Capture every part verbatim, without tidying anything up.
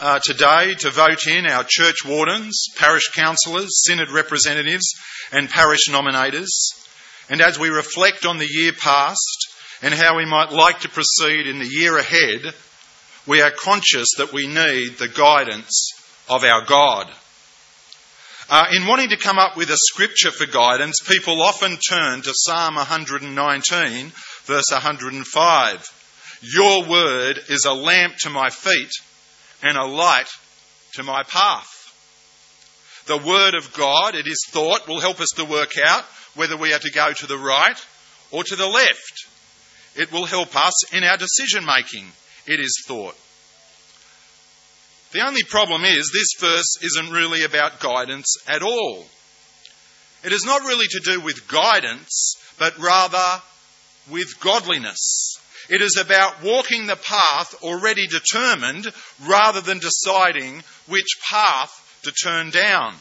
uh, today to vote in our church wardens, parish councillors, synod representatives and parish nominators. And as we reflect on the year past and how we might like to proceed in the year ahead, we are conscious that we need the guidance of our God. Uh, in wanting to come up with a scripture for guidance, people often turn to Psalm one nineteen, verse one hundred five. Your word is a lamp to my feet and a light to my path. The word of God, it is thought, will help us to work out whether we are to go to the right or to the left. It will help us in our decision making, it is thought. The only problem is this verse isn't really about guidance at all. It is not really to do with guidance, but rather with godliness. It is about walking the path already determined rather than deciding which path to turn down.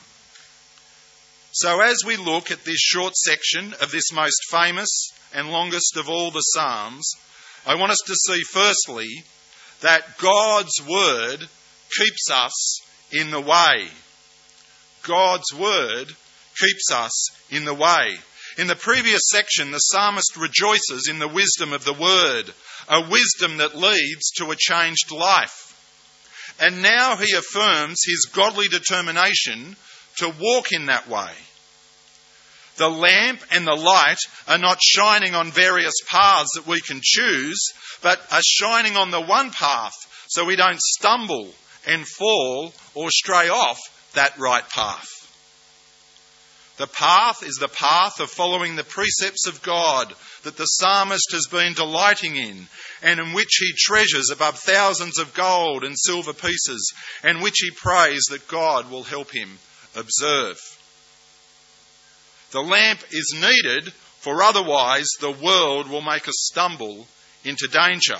So as we look at this short section of this most famous and longest of all the Psalms, I want us to see firstly that God's word keeps us in the way. God's word keeps us in the way. In the previous section, the psalmist rejoices in the wisdom of the word, a wisdom that leads to a changed life. And now he affirms his godly determination to walk in that way. The lamp and the light are not shining on various paths that we can choose, but are shining on the one path so we don't stumble and fall or stray off that right path. The path is the path of following the precepts of God that the psalmist has been delighting in, and in which he treasures above thousands of gold and silver pieces, and which he prays that God will help him observe. The lamp is needed, for otherwise the world will make us stumble into danger.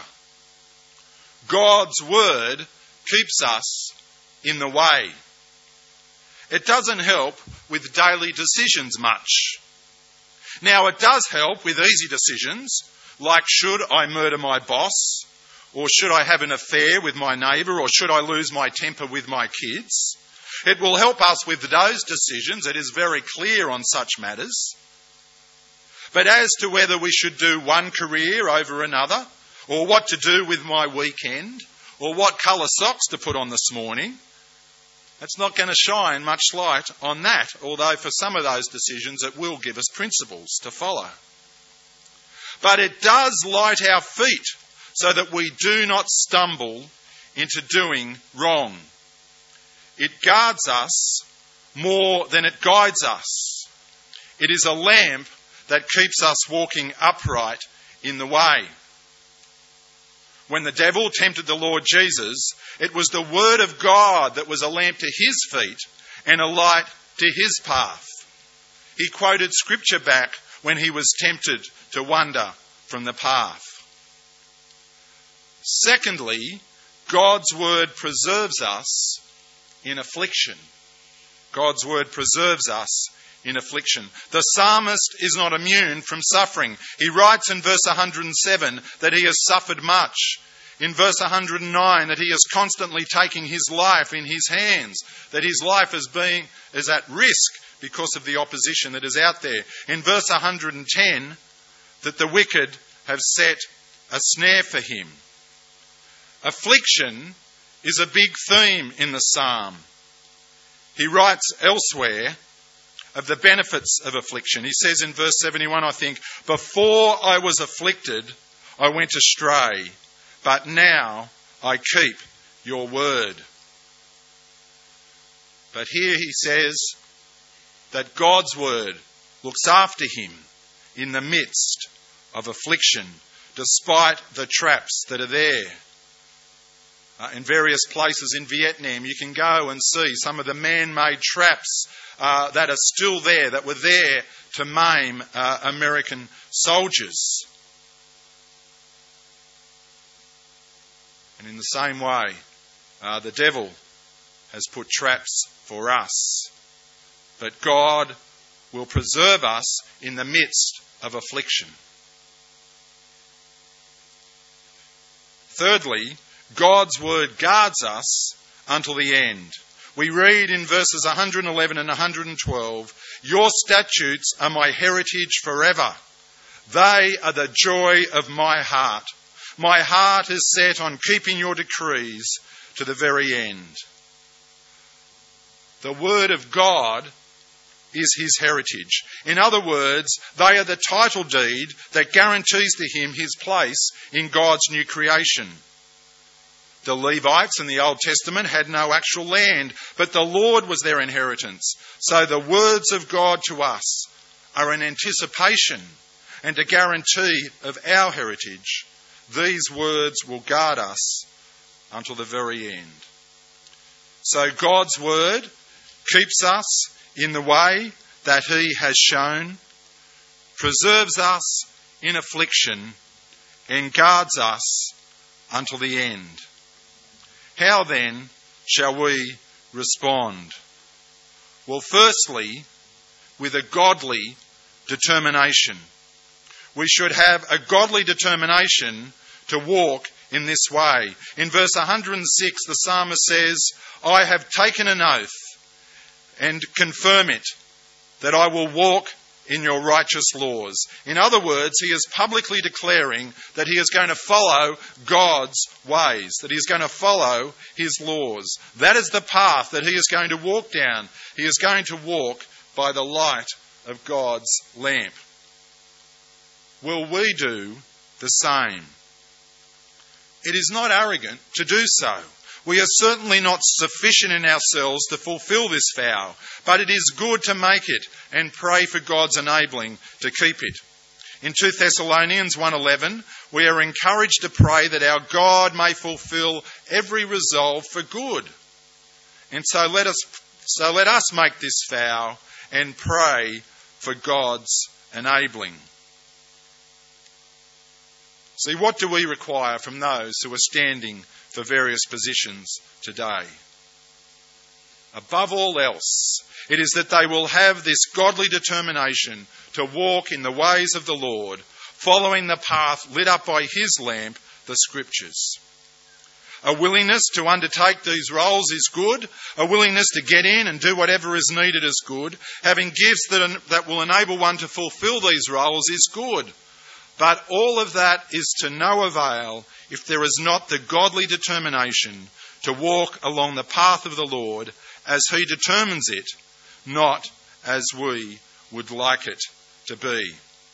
God's word keeps us in the way. It doesn't help with daily decisions much. Now, it does help with easy decisions, like should I murder my boss, or should I have an affair with my neighbour, or should I lose my temper with my kids. It will help us with those decisions. It is very clear on such matters. But as to whether we should do one career over another, or what to do with my weekend, or what colour socks to put on this morning, it's not going to shine much light on that, although for some of those decisions it will give us principles to follow. But it does light our feet so that we do not stumble into doing wrong. It guards us more than it guides us. It is a lamp that keeps us walking upright in the way. When the devil tempted the Lord Jesus, it was the word of God that was a lamp to his feet and a light to his path. He quoted scripture back when he was tempted to wander from the path. Secondly, God's word preserves us in affliction. God's word preserves us in affliction. The psalmist is not immune from suffering. He writes in verse one hundred seven that he has suffered much. In verse one hundred nine that he is constantly taking his life in his hands, that his life is being is at risk because of the opposition that is out there. In verse one hundred ten that the wicked have set a snare for him. Affliction is a big theme in the psalm. He writes elsewhere of the benefits of affliction. He says in verse seventy-one, I think, before I was afflicted, I went astray, but now I keep your word. But here he says that God's word looks after him in the midst of affliction, despite the traps that are there. Uh, in various places in Vietnam, you can go and see some of the man-made traps uh, that are still there, that were there to maim uh, American soldiers. And in the same way, uh, the devil has put traps for us. But God will preserve us in the midst of affliction. Thirdly, God's word guards us until the end. We read in verses one hundred eleven and one hundred twelve, "Your statutes are my heritage forever. They are the joy of my heart. My heart is set on keeping your decrees to the very end." The word of God is his heritage. In other words, they are the title deed that guarantees to him his place in God's new creation. The Levites in the Old Testament had no actual land, but the Lord was their inheritance. So the words of God to us are an anticipation and a guarantee of our heritage. These words will guard us until the very end. So God's word keeps us in the way that he has shown, preserves us in affliction, and guards us until the end. How then shall we respond? Well, firstly, with a godly determination. We should have a godly determination to walk in this way. In verse one hundred six, the psalmist says, "I have taken an oath and confirm it, that I will walk in your righteous laws." In other words, he is publicly declaring that he is going to follow God's ways, that he is going to follow his laws. That is the path that he is going to walk down. He is going to walk by the light of God's lamp. Will we do the same? It is not arrogant to do so. We are certainly not sufficient in ourselves to fulfill this vow, but it is good to make it and pray for God's enabling to keep it. In Second Thessalonians one eleven, we are encouraged to pray that our God may fulfill every resolve for good. And so let us, so let us make this vow and pray for God's enabling. See, what do we require from those who are standing for various positions today? Above all else, it is that they will have this godly determination to walk in the ways of the Lord, following the path lit up by his lamp, the Scriptures. A willingness to undertake these roles is good. A willingness to get in and do whatever is needed is good. Having gifts that, that will enable one to fulfill these roles is good. But all of that is to no avail if there is not the godly determination to walk along the path of the Lord as he determines it, not as we would like it to be.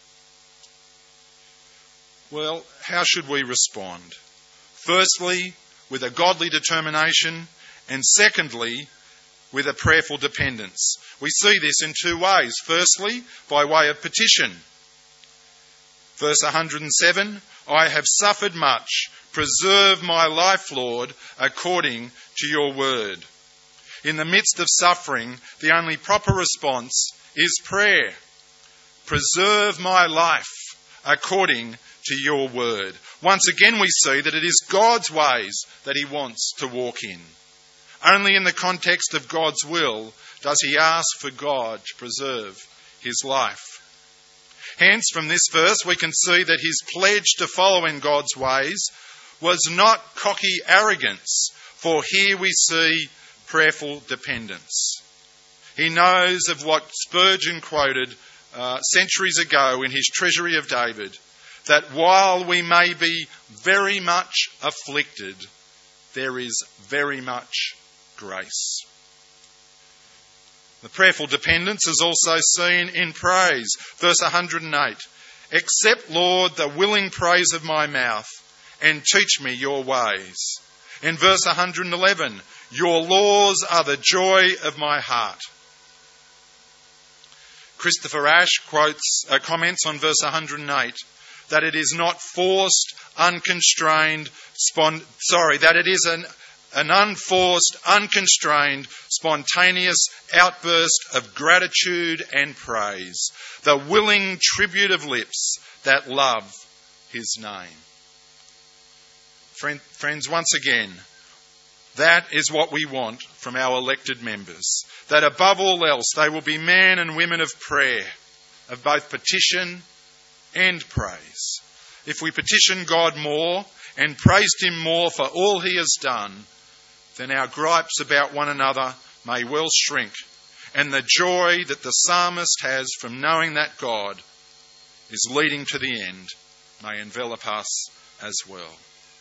Well, how should we respond? Firstly, with a godly determination, and secondly, with a prayerful dependence. We see this in two ways. Firstly, by way of petition. Verse one hundred seven, "I have suffered much. Preserve my life, Lord, according to your word." In the midst of suffering, the only proper response is prayer. Preserve my life according to your word. Once again, we see that it is God's ways that he wants to walk in. Only in the context of God's will does he ask for God to preserve his life. Hence, from this verse, we can see that his pledge to follow in God's ways was not cocky arrogance, for here we see prayerful dependence. He knows of what Spurgeon quoted uh, centuries ago in his Treasury of David, that while we may be very much afflicted, there is very much grace. The prayerful dependence is also seen in praise. Verse one hundred eight, "Accept, Lord, the willing praise of my mouth, and teach me your ways." In verse one hundred eleven, "Your laws are the joy of my heart." Christopher Ash quotes, uh, comments on verse one hundred eight that it is not forced, unconstrained, spon- sorry, that it is an An unforced, unconstrained, spontaneous outburst of gratitude and praise. The willing tribute of lips that love his name. Friend, friends, once again, that is what we want from our elected members. That above all else, they will be men and women of prayer, of both petition and praise. If we petition God more and praised him more for all he has done, then our gripes about one another may well shrink, and the joy that the psalmist has from knowing that God is leading to the end may envelop us as well.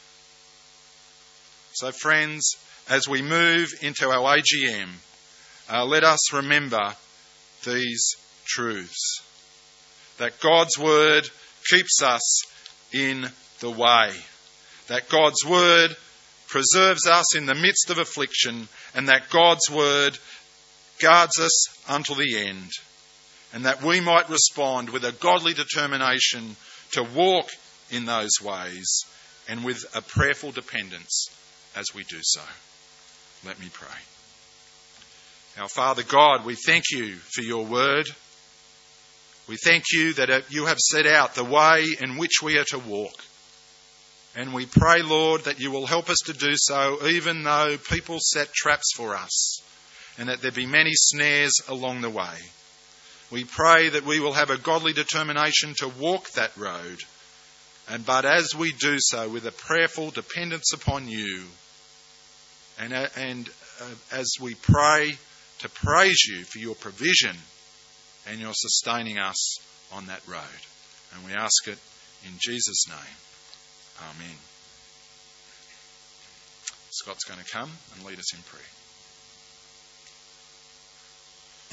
So friends, as we move into our A G M, uh, let us remember these truths. That God's word keeps us in the way. That God's word preserves us in the midst of affliction, and that God's word guards us until the end, and that we might respond with a godly determination to walk in those ways and with a prayerful dependence as we do so. Let me pray. Our Father God, we thank you for your word. We thank you that you have set out the way in which we are to walk. And we pray, Lord, that you will help us to do so, even though people set traps for us, and that there be many snares along the way. We pray that we will have a godly determination to walk that road, and but as we do so with a prayerful dependence upon you, and, uh, and uh, as we pray to praise you for your provision and your sustaining us on that road. And we ask it in Jesus' name. Amen. Scott's going to come and lead us in prayer.